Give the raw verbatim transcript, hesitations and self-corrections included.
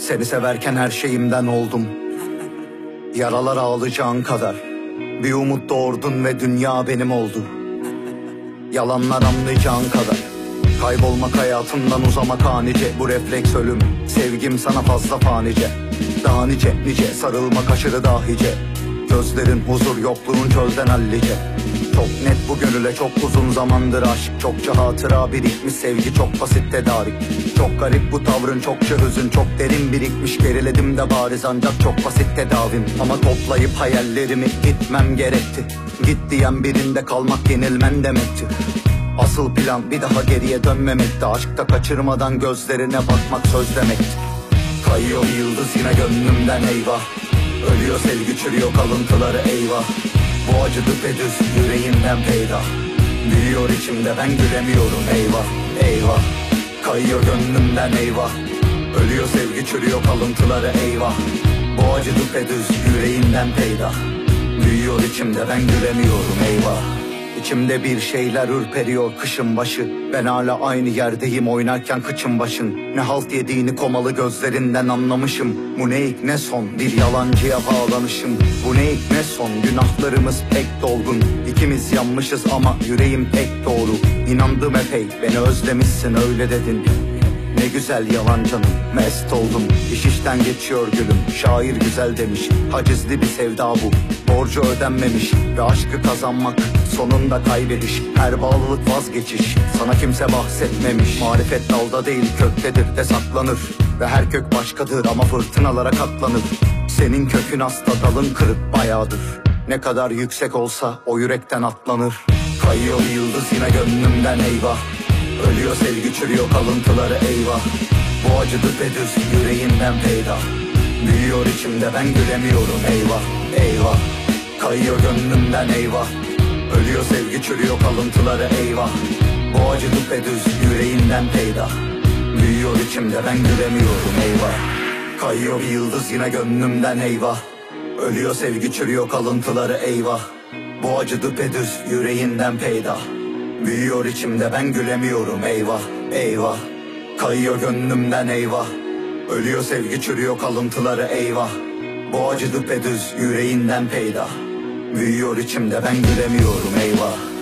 Seni severken her şeyimden oldum. Yaralar ağlayacağın kadar bir umut doğurdun ve dünya benim oldu. Yalanlar anlayacağın kadar kaybolmak hayatımdan uzamak anice. Bu refleks ölüm, sevgim sana fazla fanice. Daha nice nice sarılmak aşırı dahice. Gözlerin huzur, yokluğun çölden hallice. Çok net bu gönüle çok uzun zamandır aşk. Çokça hatıra birikmiş sevgi, çok basit tedarik. Çok garip bu tavrın, çokça hüzün, çok derin birikmiş. Geriledim de bariz ancak çok basit tedavim. Ama toplayıp hayallerimi gitmem gerekti. Git diyen birinde kalmak yenilmen demekti. Asıl plan bir daha geriye dönmemekti. Aşkta kaçırmadan gözlerine bakmak söz demekti. Kayıyor yıldız yine gönlümden eyvah. Ölüyor sevgi, çürüyor kalıntıları eyvah. Bu acı düpedüz yüreğimden peydah. Büyüyor içimde, ben gülemiyorum eyvah eyvah. Kayıyor gönlümden eyvah. Ölüyor sevgi, çürüyor kalıntıları eyvah. Bu acı düpedüz yüreğimden peydah. Büyüyor içimde, ben gülemiyorum eyvah. İçimde bir şeyler ürperiyor kışın başı. Ben hala aynı yerdeyim oynarken kıçın başın. Ne halt yediğini komalı gözlerinden anlamışım. Bu ne ilk ne son bir yalancıya bağlanışım. Bu ne ilk ne son, günahlarımız pek dolgun. İkimiz yanmışız ama yüreğim pek doğru. İnandım epey, beni özlemişsin öyle dedin. Ne güzel yalan canım, mest oldum. İş işten geçiyor gülüm, şair güzel demiş. Hacizli bir sevda bu, borcu ödenmemiş. Ve aşkı kazanmak sonunda kaybediş. Her bağlılık vazgeçiş, sana kimse bahsetmemiş. Marifet dalda değil köktedir de saklanır. Ve her kök başkadır ama fırtınalara katlanır. Senin kökün hasta, dalın kırık bayağıdır. Ne kadar yüksek olsa o yürekten atlanır. Kayıyor yıldız yine gönlümden eyvah. Ölüyor sevgi, çürüyor kalıntıları eyvah. Bu acı düpedüz yüreğimden peydah. Büyüyor içimde, ben gülemiyorum eyvah eyvah. Kayıyor gönlümden eyvah. Ölüyor sevgi, çürüyor kalıntıları eyvah. Bu acı düpedüz yüreğimden peydah. Büyüyor içimde, ben gülemiyorum eyvah. Kayıyor bir yıldız yine gönlümden eyvah. Ölüyor sevgi, çürüyor kalıntıları eyvah. Bu acı düpedüz yüreğinden peydah. Büyüyor içimde, ben gülemiyorum eyvah eyvah. Kayıyor gönlümden eyvah. Ölüyor sevgi, çürüyor kalıntıları eyvah. Bu acı düpedüz yüreğinden peydah. Büyüyor içimde, ben gülemiyorum eyvah.